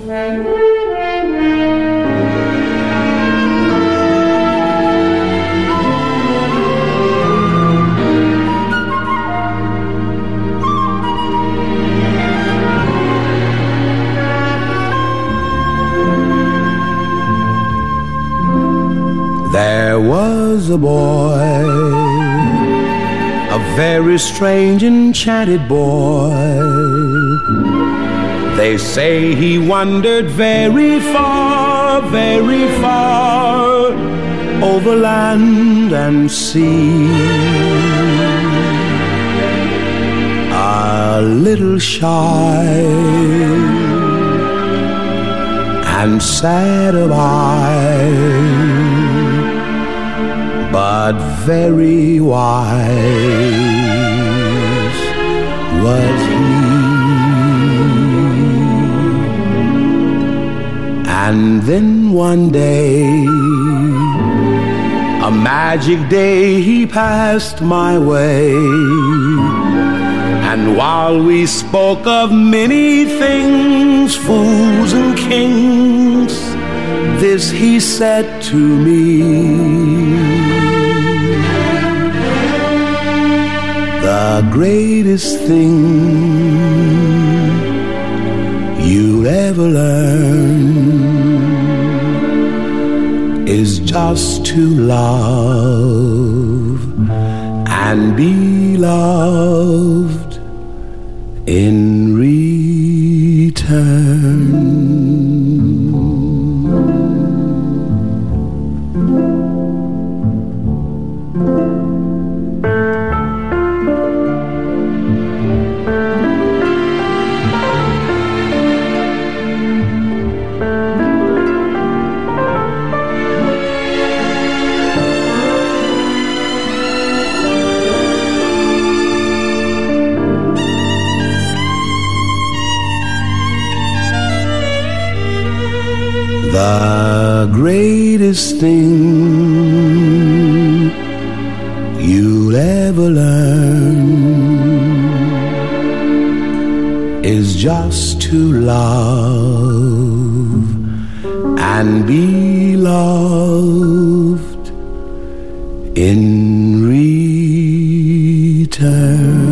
There was a boy, a very strange, enchanted boy. They say he wandered very far, over land and sea. A little shy and sad of eye, but very wise was he. And then one day, a magic day, he passed my way. And while we spoke of many things, fools and kings, this he said to me: the greatest thing you'll ever learn is just to love and be loved in return. The greatest thing you'll ever learn is just to love and be loved in return.